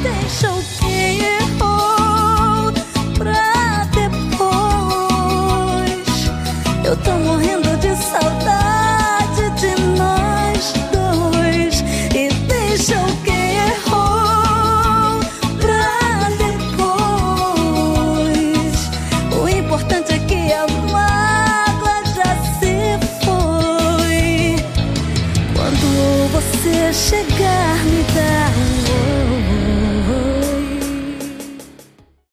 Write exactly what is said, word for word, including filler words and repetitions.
deixa o que errou pra depois. Eu tô morrendo de saudade de nós dois. E deixa o que errou pra depois. O importante é que a mágoa já se foi. Quando você chegar, me dá